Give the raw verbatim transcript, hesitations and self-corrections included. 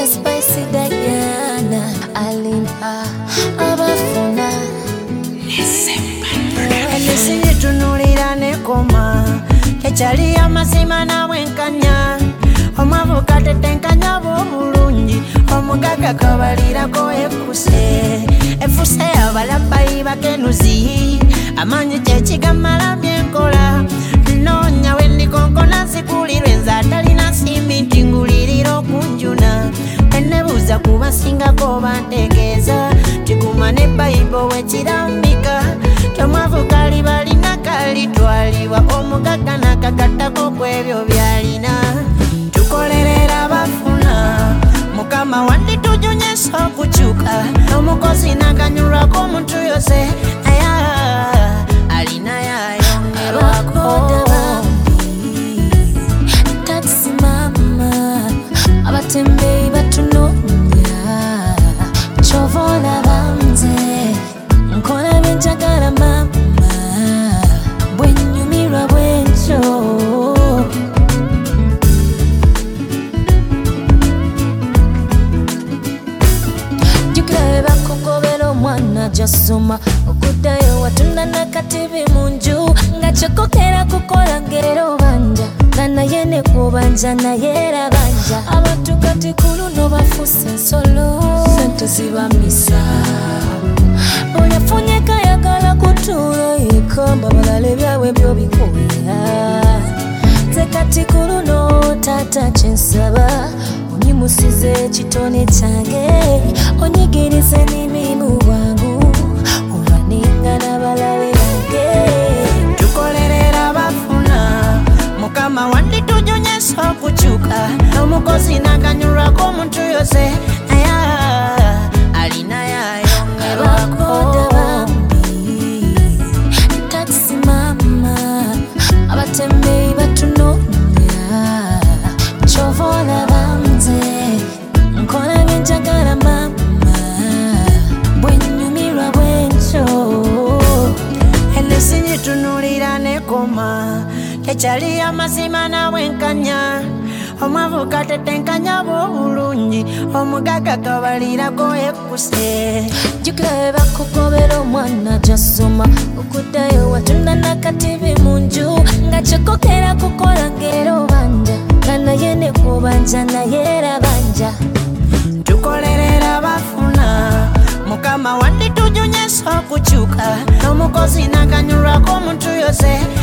Mister Spicy Diana Alimpa Abafuna Elisi tunulira nekoma Echali amazima nawe nkanya Omavuka tetenkanya bulungi Omugaga kabalirako ekuse Efuse abalabayi bakenuzi Amanyi kyekigamala byenkola Nonya wendikonkona sikulirwe nza talina simiti nguliriro kunjuna Enebuza kubasingako bantegeeza Tikuma ne Bible wekirambika Tomwavuka libalina kalitwalibwa Omugaga nakakatako kwebyo byalina Tukolerera bafuna Mukama wandi tujunyesa okukyuka Omukozi nakanyulwako omuntu yose Aya alina yayongerwako Taxi mama Abatembeyi batunonya Chovola banze Nkona benjagala mama Bwenyumirwa bwencho Jukira bakukobera omwana jasoma Okudayo watunda nakativi munju Nga chokokera kukola ngero banja Gana yene kubanja na yera banja Abantu kati kuluno bafuse nsolo Sente ziba misa Oyafunyeka yakala kutulo Ikamba balale byawe byo bikoya Zekati kuluno tata chensaba Onyimusize chitone change Onyigirize n'imimu wangu Obaninga n'abalabe bange Tukolerera bafuna Mukama wandi tujunyesa okukyuka Omukozi nakanyulwako omuntu yose Aya alina yayongerwako Taxi mama Abatembeyi batunonya Chovola banze Nkona benjagala mama Bwenyumirwa bwencho Elisi nyitunulira nekoma Echali amazima nawe nkanya Omwavuka tetenkanya bulungi Omugaga kabalirako ekuse Jukira bakukobera omwana jasoma Okudayo watunda nakativi munju Nga chokokera kukola ngero banja Gana yene kubanja na yera banja Tukolerera bafuna Mukama wandi tujunyesa okukyuka Omukozi nakanyulwako omuntu yose